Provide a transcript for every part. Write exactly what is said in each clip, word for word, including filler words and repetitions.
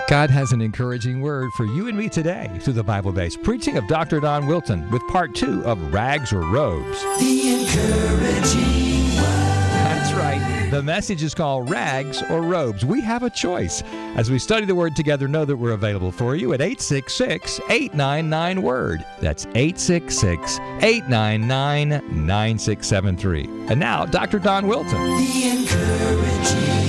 God has an encouraging word for you and me today through the Bible-based preaching of Doctor Don Wilton with part two of Rags or Robes. The encouraging word. That's right. The message is called Rags or Robes. We have a choice. As we study the Word together, know that we're available for you at eight six six, eight nine nine, WORD. That's eight six six, eight nine nine, nine six seven three. And now, Doctor Don Wilton. The encouraging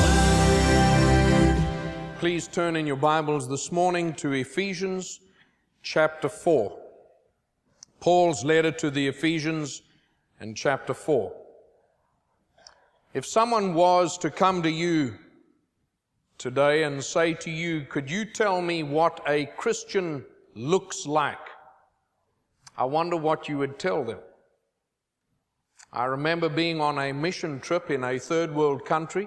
Please turn in your Bibles this morning to Ephesians chapter four. Paul's letter to the Ephesians in chapter four. If someone was to come to you today and say to you, could you tell me what a Christian looks like? I wonder what you would tell them. I remember being on a mission trip in a third world country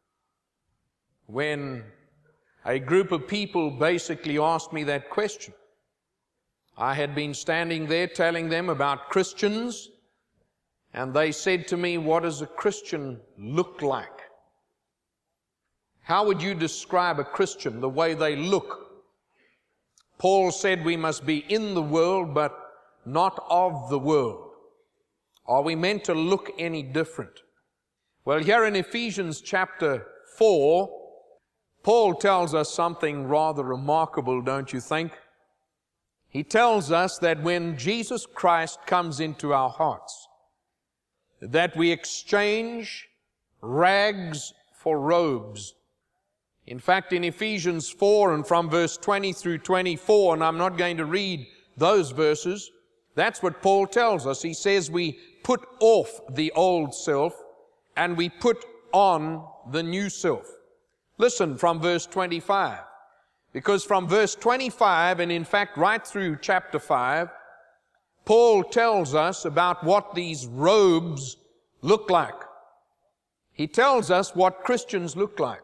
when a group of people basically asked me that question. I had been standing there telling them about Christians, and they said to me, what does a Christian look like? How would you describe a Christian, the way they look? Paul said we must be in the world, but not of the world. Are we meant to look any different? Well, here in Ephesians chapter four, Paul tells us something rather remarkable, don't you think? He tells us that when Jesus Christ comes into our hearts, that we exchange rags for robes. In fact, in Ephesians four and from verse twenty through twenty-four, and I'm not going to read those verses, that's what Paul tells us. He says we put off the old self and we put on the new self. Listen from verse twenty-five, because from verse twenty-five, and in fact right through chapter five, Paul tells us about what these robes look like. He tells us what Christians look like.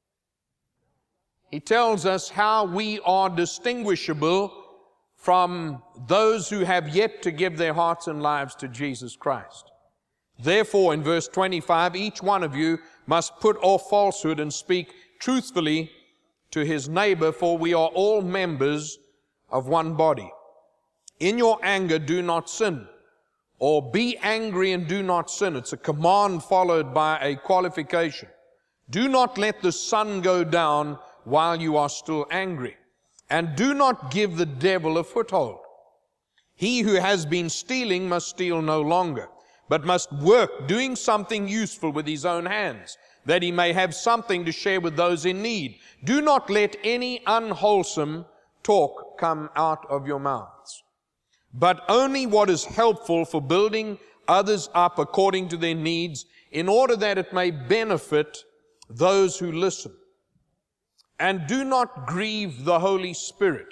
He tells us how we are distinguishable from those who have yet to give their hearts and lives to Jesus Christ. Therefore, in verse twenty-five, each one of you must put off falsehood and speak truthfully to his neighbor, for we are all members of one body. In your anger, do not sin, or be angry and do not sin. It's a command followed by a qualification. Do not let the sun go down while you are still angry, and do not give the devil a foothold. He who has been stealing must steal no longer, but must work doing something useful with his own hands, that he may have something to share with those in need. Do not let any unwholesome talk come out of your mouths, but only what is helpful for building others up according to their needs, in order that it may benefit those who listen. And do not grieve the Holy Spirit,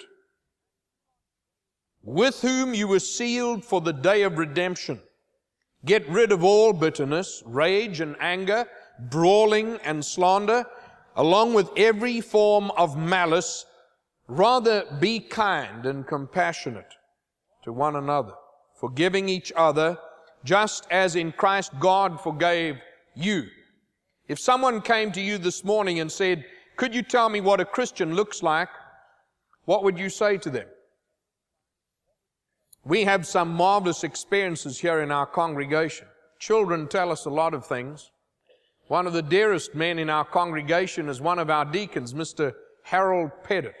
with whom you were sealed for the day of redemption. Get rid of all bitterness, rage and anger, brawling and slander, along with every form of malice. Rather be kind and compassionate to one another, forgiving each other, just as in Christ God forgave you. If someone came to you this morning and said, could you tell me what a Christian looks like? What would you say to them? We have some marvelous experiences here in our congregation. Children tell us a lot of things. One of the dearest men in our congregation is one of our deacons, Mister Harold Pettit.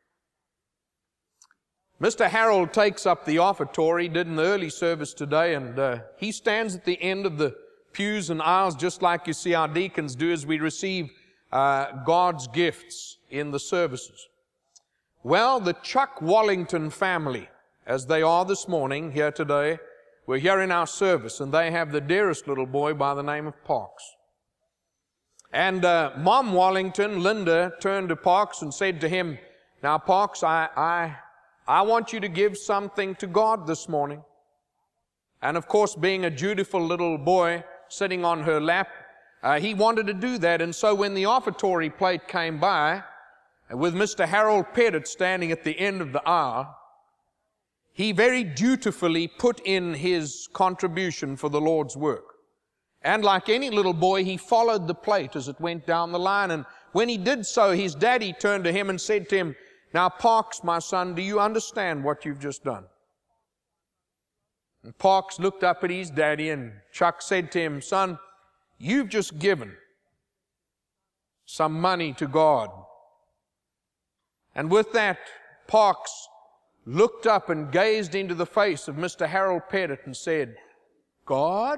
Mister Harold takes up the offertory, did in the early service today, and uh, he stands at the end of the pews and aisles, just like you see our deacons do as we receive uh, God's gifts in the services. Well, the Chuck Wallington family, as they are this morning here today, we're here in our service, and they have the dearest little boy by the name of Parks. And uh, Mom Wallington, Linda, turned to Parks and said to him, now Parks, I, I, I want you to give something to God this morning. And of course, being a dutiful little boy sitting on her lap, uh, he wanted to do that. And so when the offertory plate came by, with Mister Harold Pettit standing at the end of the aisle, he very dutifully put in his contribution for the Lord's work. And like any little boy, he followed the plate as it went down the line. And when he did so, his daddy turned to him and said to him, "Now, Parks, my son, do you understand what you've just done?" And Parks looked up at his daddy, and Chuck said to him, "Son, you've just given some money to God." And with that, Parks looked up and gazed into the face of Mister Harold Pettit and said, "God?"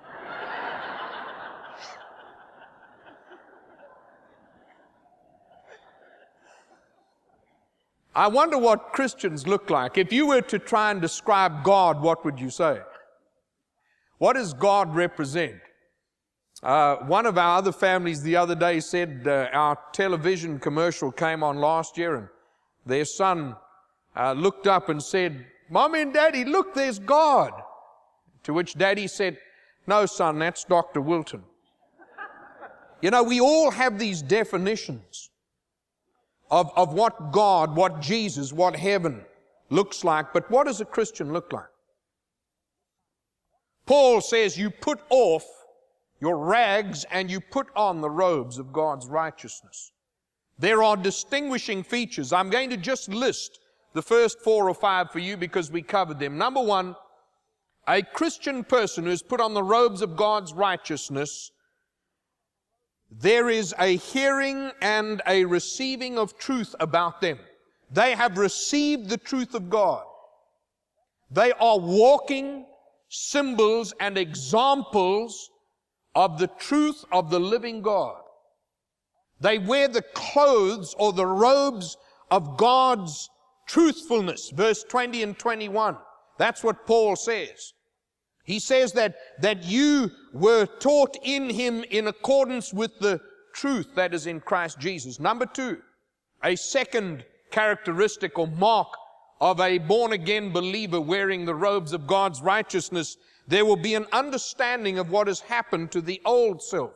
I wonder what Christians look like. If you were to try and describe God, what would you say? What does God represent? Uh, one of our other families the other day said uh, our television commercial came on last year, and their son uh, looked up and said, "Mommy and Daddy, look, there's God." To which Daddy said, "No, son, that's Doctor Wilton." You know, we all have these definitions of, of what God, what Jesus, what heaven looks like, but what does a Christian look like? Paul says you put off your rags and you put on the robes of God's righteousness. There are distinguishing features. I'm going to just list the first four or five for you because we covered them. Number one, a Christian person who has put on the robes of God's righteousness, there is a hearing and a receiving of truth about them. They have received the truth of God. They are walking symbols and examples of the truth of the living God. They wear the clothes or the robes of God's truthfulness. Verse twenty and twenty-one. That's what Paul says. He says that, that you were taught in Him in accordance with the truth that is in Christ Jesus. Number two, a second characteristic or mark of a born-again believer wearing the robes of God's righteousness, there will be an understanding of what has happened to the old self.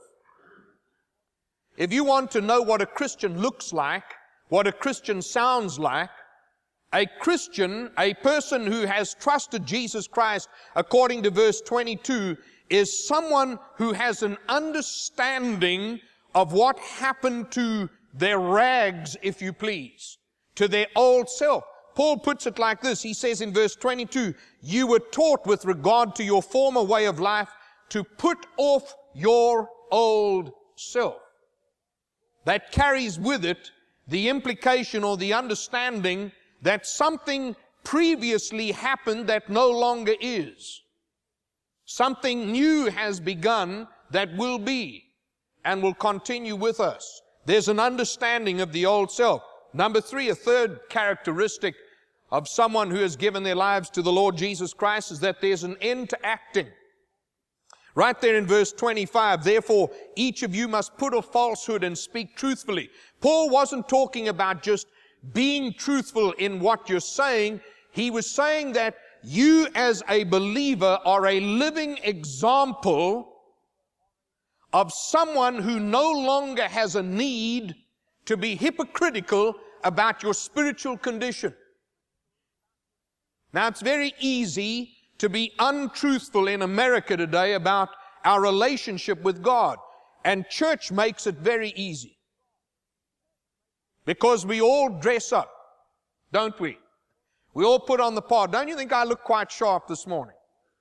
If you want to know what a Christian looks like, what a Christian sounds like, a Christian, a person who has trusted Jesus Christ, according to verse twenty-two, is someone who has an understanding of what happened to their rags, if you please, to their old self. Paul puts it like this. He says in verse twenty-two, you were taught with regard to your former way of life to put off your old self. That carries with it the implication or the understanding that something previously happened that no longer is. Something new has begun that will be and will continue with us. There's an understanding of the old self. Number three, a third characteristic of someone who has given their lives to the Lord Jesus Christ is that there's an end to acting. Right there in verse twenty-five, therefore each of you must put off falsehood and speak truthfully. Paul wasn't talking about just being truthful in what you're saying. He was saying that you as a believer are a living example of someone who no longer has a need to be hypocritical about your spiritual condition. Now, it's very easy to be untruthful in America today about our relationship with God. And church makes it very easy. Because we all dress up, don't we? We all put on the part. Don't you think I look quite sharp this morning?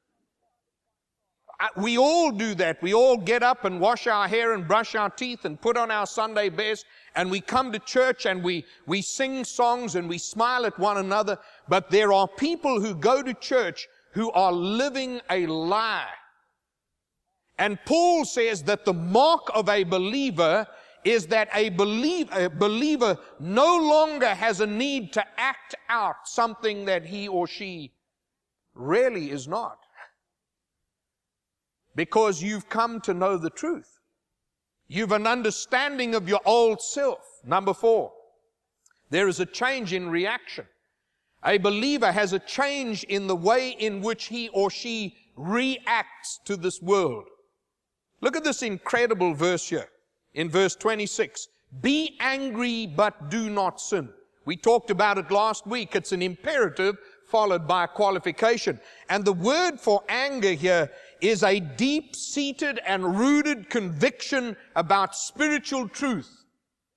I, we all do that. We all get up and wash our hair and brush our teeth and put on our Sunday best, and we come to church and we, we sing songs and we smile at one another. But there are people who go to church who are living a lie. And Paul says that the mark of a believer is that a, believe, a believer no longer has a need to act out something that he or she really is not. Because you've come to know the truth. You've an understanding of your old self. Number four, there is a change in reaction. A believer has a change in the way in which he or she reacts to this world. Look at this incredible verse here. In verse twenty-six, be angry but do not sin. We talked about it last week. It's an imperative followed by a qualification. And the word for anger here is a deep-seated and rooted conviction about spiritual truth.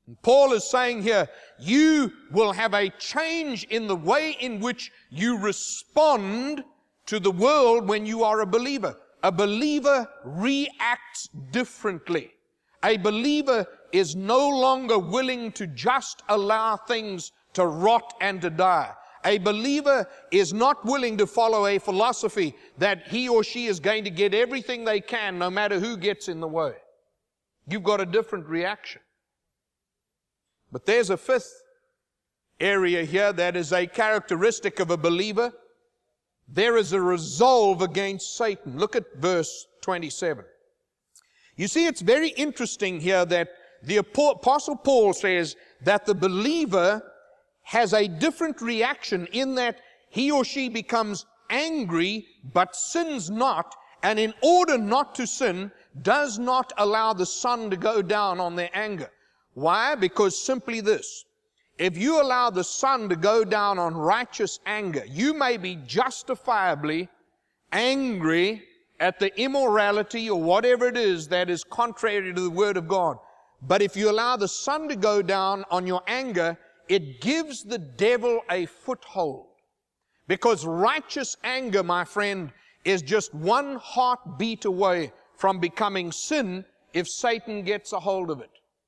And Paul is saying here, you will have a change in the way in which you respond to the world when you are a believer. A believer reacts differently. A believer is no longer willing to just allow things to rot and to die. A believer is not willing to follow a philosophy that he or she is going to get everything they can no matter who gets in the way. You've got a different reaction. But there's a fifth area here that is a characteristic of a believer. There is a resolve against Satan. Look at verse twenty-seven. You see, it's very interesting here that the Apostle Paul says that the believer has a different reaction in that he or she becomes angry but sins not, and in order not to sin, does not allow the sun to go down on their anger. Why? Because simply this. If you allow the sun to go down on righteous anger, you may be justifiably angry at the immorality or whatever it is that is contrary to the Word of God. But if you allow the sun to go down on your anger, it gives the devil a foothold. Because righteous anger, my friend, is just one heartbeat away from becoming sin if Satan gets a hold of it.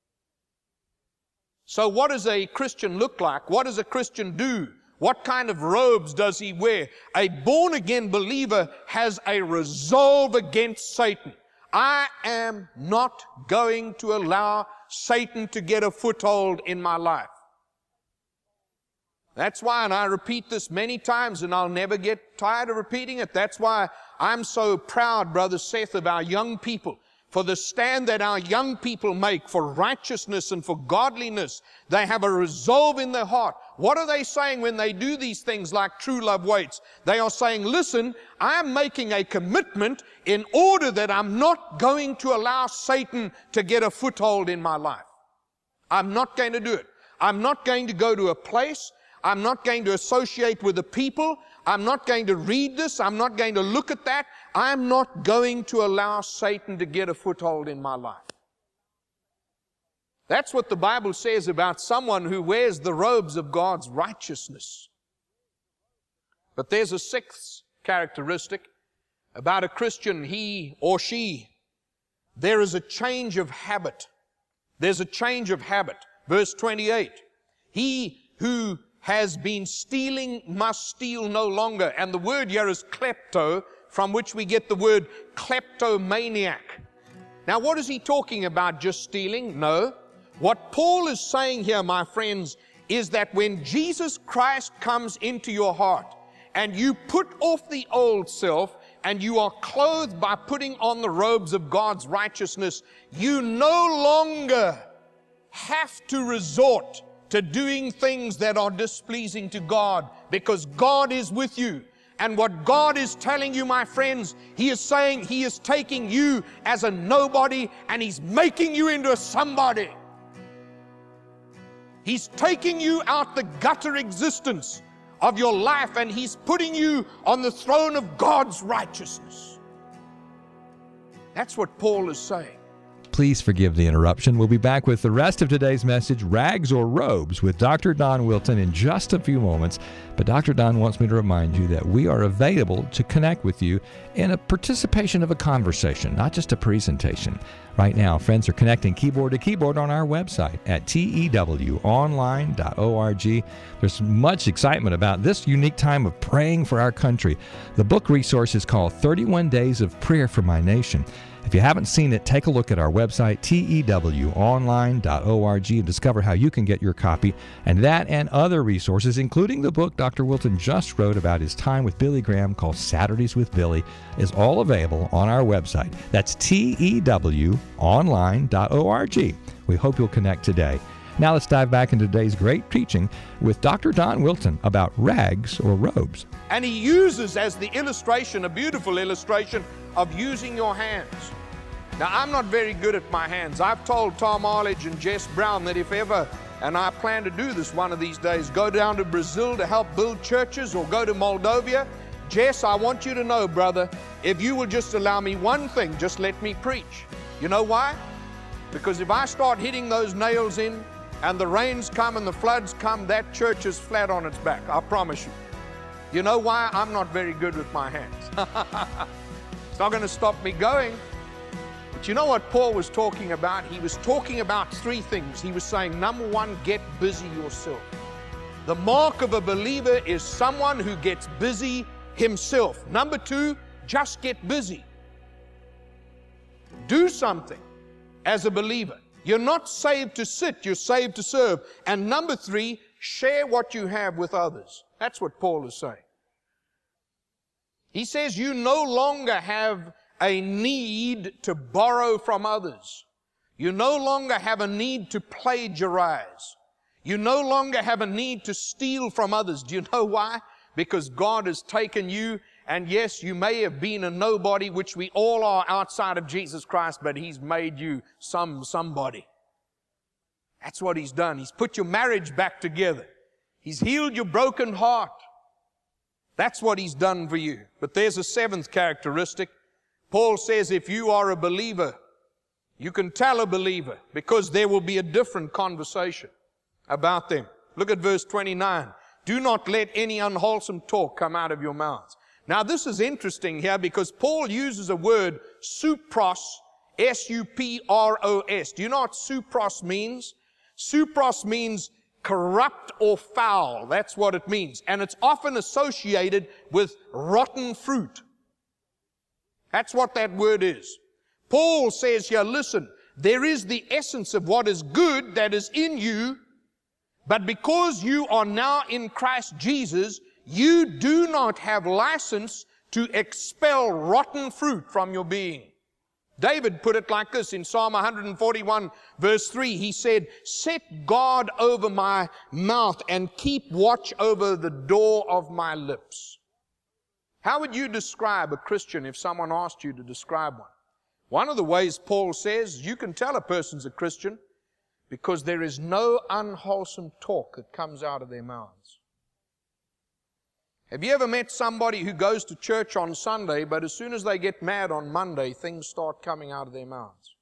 So what does a Christian look like? What does a Christian do? What kind of robes does he wear? A born-again believer has a resolve against Satan. I am not going to allow Satan to get a foothold in my life. That's why, and I repeat this many times, and I'll never get tired of repeating it. That's why I'm so proud, Brother Seth, of our young people. For the stand that our young people make for righteousness and for godliness. They have a resolve in their heart. What are they saying when they do these things like True Love Waits? They are saying, listen, I'm making a commitment in order that I'm not going to allow Satan to get a foothold in my life. I'm not going to do it. I'm not going to go to a place. I'm not going to associate with the people. I'm not going to read this. I'm not going to look at that. I'm not going to allow Satan to get a foothold in my life. That's what the Bible says about someone who wears the robes of God's righteousness. But there's a sixth characteristic about a Christian, he or she. There is a change of habit. There's a change of habit. Verse twenty-eight. He who has been stealing must steal no longer. And the word here is klepto, from which we get the word kleptomaniac. Now, what is he talking about, just stealing? No. What Paul is saying here, my friends, is that when Jesus Christ comes into your heart and you put off the old self and you are clothed by putting on the robes of God's righteousness, you no longer have to resort to doing things that are displeasing to God, because God is with you. And what God is telling you, my friends, He is saying He is taking you as a nobody and He's making you into a somebody. He's taking you out the gutter existence of your life and He's putting you on the throne of God's righteousness. That's what Paul is saying. Please forgive the interruption. We'll be back with the rest of today's message, Rags or Robes, with Doctor Don Wilton in just a few moments. But Doctor Don wants me to remind you that we are available to connect with you in a participation of a conversation, not just a presentation. Right now, friends are connecting keyboard to keyboard on our website at T E W online dot org. There's much excitement about this unique time of praying for our country. The book resource is called thirty-one days of Prayer for My Nation. If you haven't seen it, take a look at our website, T E W online dot org, and discover how you can get your copy. And that and other resources, including the book Doctor Wilton just wrote about his time with Billy Graham called Saturdays with Billy, is all available on our website. That's T E W online dot org. We hope you'll connect today. Now let's dive back into today's great teaching with Doctor Don Wilton about rags or robes. And he uses as the illustration, a beautiful illustration, of using your hands. Now, I'm not very good at my hands. I've told Tom Arledge and Jess Brown that if ever, and I plan to do this one of these days, go down to Brazil to help build churches or go to Moldova, Jess, I want you to know, brother, if you will just allow me one thing, just let me preach. You know why? Because if I start hitting those nails in, and the rains come and the floods come, that church is flat on its back, I promise you. You know why? I'm not very good with my hands. It's not going to stop me going. But you know what Paul was talking about? He was talking about three things. He was saying, number one, get busy yourself. The mark of a believer is someone who gets busy himself. Number two, just get busy. Do something as a believer. You're not saved to sit, you're saved to serve. And number three, share what you have with others. That's what Paul is saying. He says you no longer have a need to borrow from others. You no longer have a need to plagiarize. You no longer have a need to steal from others. Do you know why? Because God has taken you, and yes, you may have been a nobody, which we all are outside of Jesus Christ, but He's made you some somebody. That's what He's done. He's put your marriage back together. He's healed your broken heart. That's what He's done for you. But there's a seventh characteristic. Paul says if you are a believer, you can tell a believer, because there will be a different conversation about them. Look at verse twenty-nine. Do not let any unwholesome talk come out of your mouths. Now this is interesting here, because Paul uses a word, supros, S U P R O S. Do you know what supros means? Supros means corrupt or foul. That's what it means. And it's often associated with rotten fruit. That's what that word is. Paul says here, listen, there is the essence of what is good that is in you, but because you are now in Christ Jesus, you do not have license to expel rotten fruit from your being. David put it like this in Psalm one forty-one verse three. He said, set guard over my mouth and keep watch over the door of my lips. How would you describe a Christian if someone asked you to describe one? One of the ways Paul says you can tell a person's a Christian because there is no unwholesome talk that comes out of their mouths. Have you ever met somebody who goes to church on Sunday, but as soon as they get mad on Monday, things start coming out of their mouths?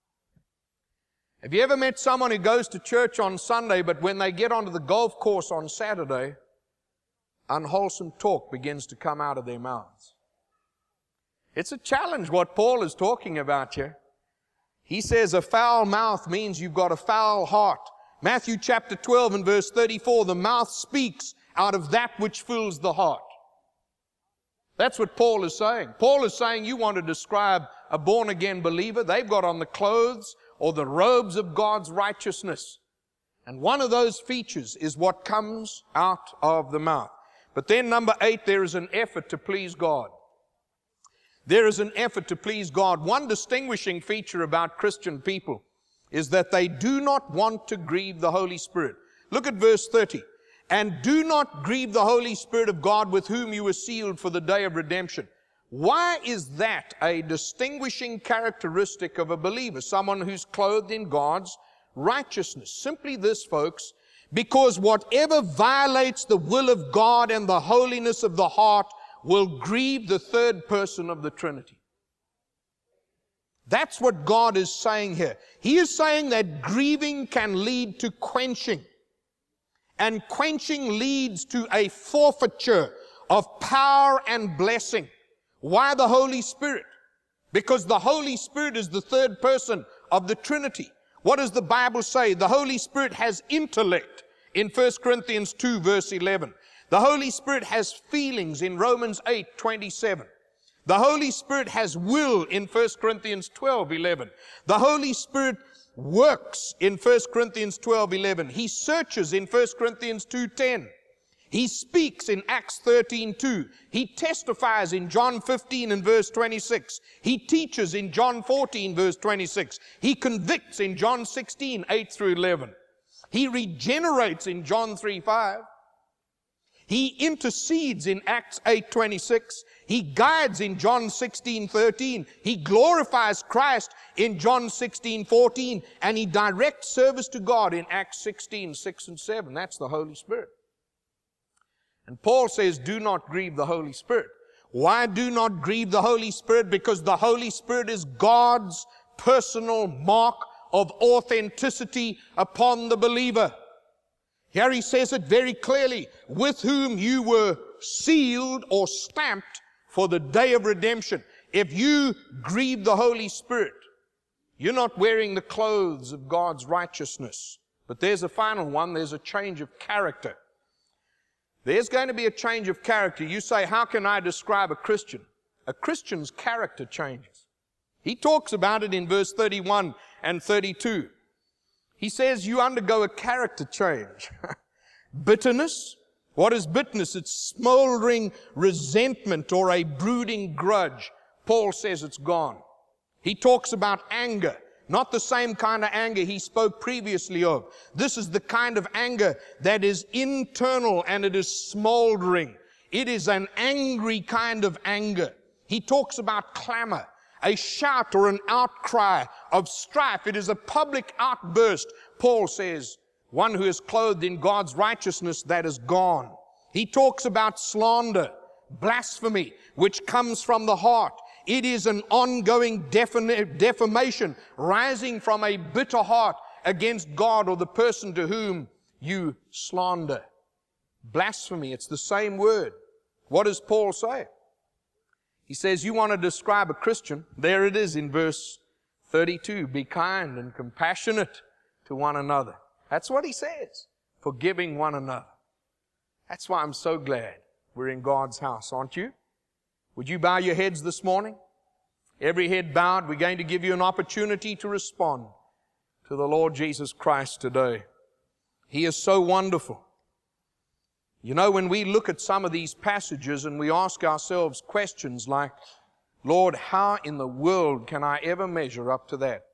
Have you ever met someone who goes to church on Sunday, but when they get onto the golf course on Saturday, unwholesome talk begins to come out of their mouths? It's a challenge what Paul is talking about here. He says a foul mouth means you've got a foul heart. Matthew chapter twelve and verse thirty-four, the mouth speaks out of that which fills the heart. That's what Paul is saying. Paul is saying you want to describe a born-again believer, they've got on the clothes or the robes of God's righteousness. And one of those features is what comes out of the mouth. But then number eight, there is an effort to please God. There is an effort to please God. One distinguishing feature about Christian people is that they do not want to grieve the Holy Spirit. Look at verse thirty. And do not grieve the Holy Spirit of God with whom you were sealed for the day of redemption. Why is that a distinguishing characteristic of a believer, someone who's clothed in God's righteousness? Simply this, folks, because whatever violates the will of God and the holiness of the heart will grieve the third person of the Trinity. That's what God is saying here. He is saying that grieving can lead to quenching. And quenching leads to a forfeiture of power and blessing. Why the Holy Spirit? Because the Holy Spirit is the third person of the Trinity. What does the Bible say? The Holy Spirit has intellect in First Corinthians two verse eleven. The Holy Spirit has feelings in Romans eight twenty-seven. The Holy Spirit has will in First Corinthians twelve eleven. The Holy Spirit works in First Corinthians twelve eleven. He searches in First Corinthians two ten. He speaks in Acts thirteen two. He testifies in John fifteen and verse twenty-six. He teaches in John fourteen verse twenty-six. He convicts in John sixteen eight through eleven. He regenerates in John three five. He intercedes in Acts eight twenty-six. He guides in John sixteen thirteen. He glorifies Christ in John sixteen fourteen. And he directs service to God in Acts sixteen six and seven. That's the Holy Spirit. And Paul says, do not grieve the Holy Spirit. Why do not grieve the Holy Spirit? Because the Holy Spirit is God's personal mark of authenticity upon the believer. Here he says it very clearly, with whom you were sealed or stamped for the day of redemption. If you grieve the Holy Spirit, you're not wearing the clothes of God's righteousness. But there's a final one, there's a change of character. There's going to be a change of character. You say, how can I describe a Christian? A Christian's character changes. He talks about it in verse thirty-one and thirty-two. He says you undergo a character change. Bitterness. What is bitterness? It's smoldering resentment or a brooding grudge. Paul says it's gone. He talks about anger. Not the same kind of anger he spoke previously of. This is the kind of anger that is internal and it is smoldering. It is an angry kind of anger. He talks about clamor, a shout or an outcry of strife. It is a public outburst. Paul says, one who is clothed in God's righteousness, that is gone. He talks about slander, blasphemy, which comes from the heart. It is an ongoing defam- defamation rising from a bitter heart against God or the person to whom you slander. Blasphemy, it's the same word. What does Paul say? He says, you want to describe a Christian? There it is in verse thirty-two. Be kind and compassionate to one another. That's what he says. Forgiving one another. That's why I'm so glad we're in God's house, aren't you? Would you bow your heads this morning? Every head bowed, we're going to give you an opportunity to respond to the Lord Jesus Christ today. He is so wonderful. You know, when we look at some of these passages and we ask ourselves questions like, Lord, how in the world can I ever measure up to that?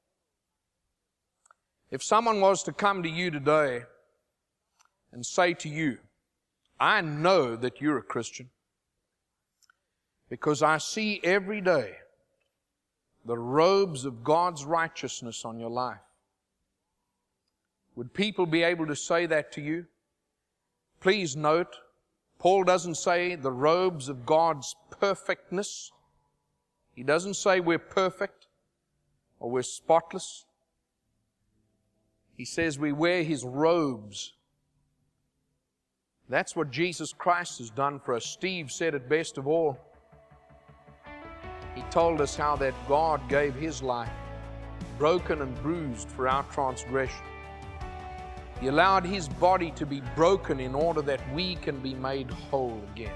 If someone was to come to you today and say to you, I know that you're a Christian because I see every day the robes of God's righteousness on your life. Would people be able to say that to you? Please note, Paul doesn't say the robes of God's perfectness. He doesn't say we're perfect or we're spotless. He says we wear His robes. That's what Jesus Christ has done for us. Steve said it best of all. He told us how that God gave His life, broken and bruised for our transgression. He allowed His body to be broken in order that we can be made whole again.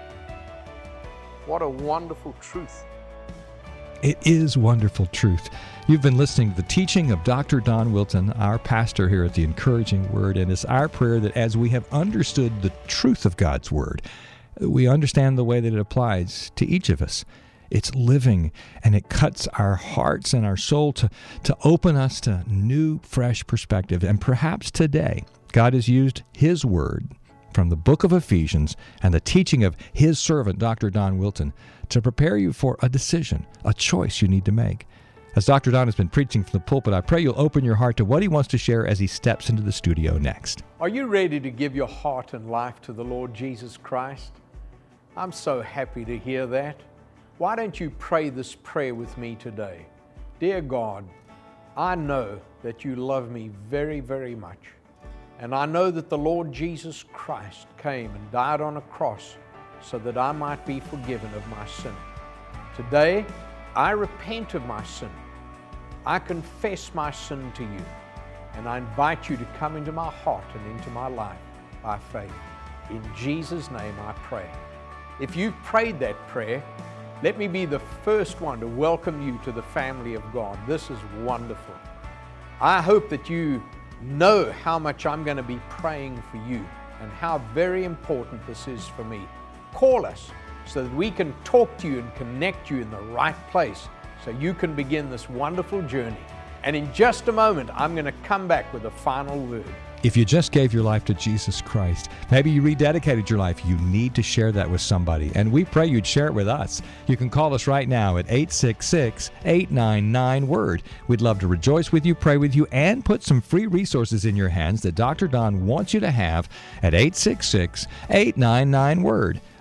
What a wonderful truth. It is wonderful truth. You've been listening to the teaching of Doctor Don Wilton, our pastor here at the Encouraging Word, and it's our prayer that as we have understood the truth of God's Word, we understand the way that it applies to each of us. It's living, and it cuts our hearts and our soul to, to open us to new, fresh perspective. And perhaps today, God has used His Word from the book of Ephesians and the teaching of His servant, Doctor Don Wilton, to prepare you for a decision, a choice you need to make. As Doctor Don has been preaching from the pulpit, I pray you'll open your heart to what he wants to share as he steps into the studio next. Are you ready to give your heart and life to the Lord Jesus Christ? I'm so happy to hear that. Why don't you pray this prayer with me today? Dear God, I know that you love me very, very much. And I know that the Lord Jesus Christ came and died on a cross so that I might be forgiven of my sin. Today, I repent of my sin. I confess my sin to you. And I invite you to come into my heart and into my life by faith. In Jesus' name I pray. If you've prayed that prayer, let me be the first one to welcome you to the family of God. This is wonderful. I hope that you know how much I'm going to be praying for you and how very important this is for me. Call us so that we can talk to you and connect you in the right place so you can begin this wonderful journey. And in just a moment, I'm going to come back with a final word. If you just gave your life to Jesus Christ, maybe you rededicated your life, you need to share that with somebody. And we pray you'd share it with us. You can call us right now at eight six six, eight nine nine, WORD. We'd love to rejoice with you, pray with you, and put some free resources in your hands that Doctor Don wants you to have at eight six six, eight nine nine, WORD.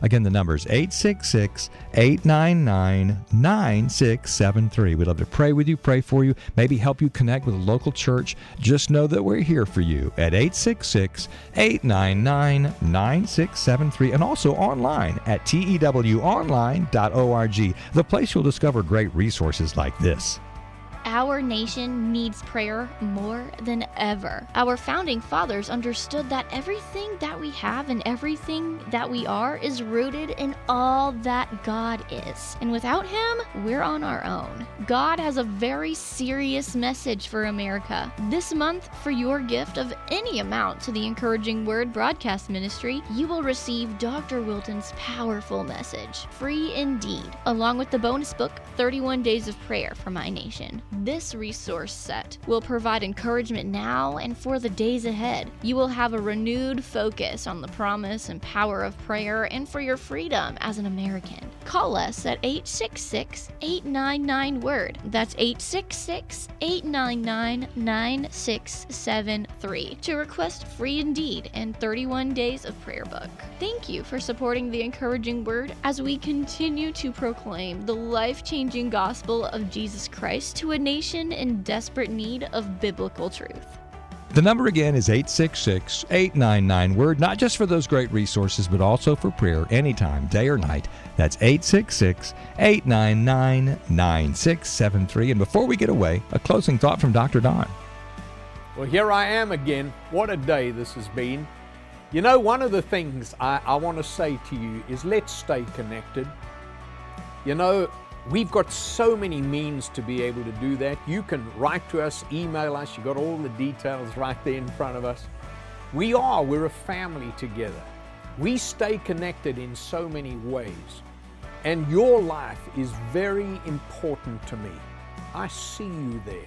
Again, the number is eight six six, eight nine nine, nine six seven three. We'd love to pray with you, pray for you, maybe help you connect with a local church. Just know that we're here for you at eight six six, eight nine nine, nine six seven three, and also online at T E W online dot org, the place you'll discover great resources like this. Our nation needs prayer more than ever. Our founding fathers understood that everything that we have and everything that we are is rooted in all that God is. And without Him, we're on our own. God has a very serious message for America. This month, for your gift of any amount to the Encouraging Word Broadcast Ministry, you will receive Doctor Wilton's powerful message, Free Indeed, along with the bonus book, thirty-one Days of Prayer for My Nation. This resource set will provide encouragement now and for the days ahead. You will have a renewed focus on the promise and power of prayer and for your freedom as an American. Call us at eight six six, eight nine nine, WORD. That's eight six six, eight nine nine, nine six seven three to request Free Indeed and thirty-one Days of Prayer book. Thank you for supporting the Encouraging Word as we continue to proclaim the life-changing gospel of Jesus Christ to a nation in desperate need of biblical truth. The number again is eight six six, eight nine nine, WORD, not just for those great resources, but also for prayer anytime, day or night. That's eight six six, eight nine nine, nine six seven three. And before we get away, a closing thought from Doctor Don. Well, here I am again. What a day this has been. You know, one of the things I, I want to say to you is let's stay connected. You know, we've got so many means to be able to do that. You can write to us, email us. You've got all the details right there in front of us. We are, we're a family together. We stay connected in so many ways. And your life is very important to me. I see you there.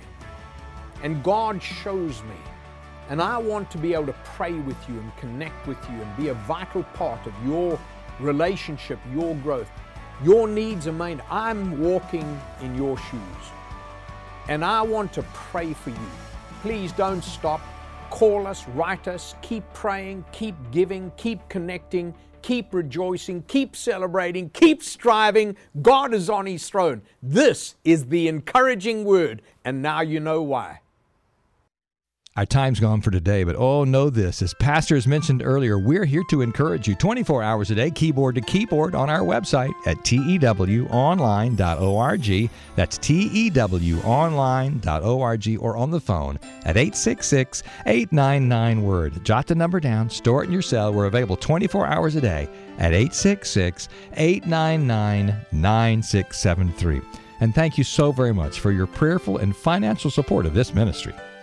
And God shows me. And I want to be able to pray with you and connect with you and be a vital part of your relationship, your growth. Your needs are made. I'm walking in your shoes. And I want to pray for you. Please don't stop. Call us, write us, keep praying, keep giving, keep connecting, keep rejoicing, keep celebrating, keep striving. God is on His throne. This is the Encouraging Word, and now you know why. Our time's gone for today, but oh, know this. As Pastor has mentioned earlier, we're here to encourage you twenty-four hours a day, keyboard to keyboard, on our website at T E W online dot org. That's T E W online dot org, or on the phone at eight six six, eight nine nine, WORD. Jot the number down, store it in your cell. We're available twenty-four hours a day at eight six six, eight nine nine, nine six seven three. And thank you so very much for your prayerful and financial support of this ministry.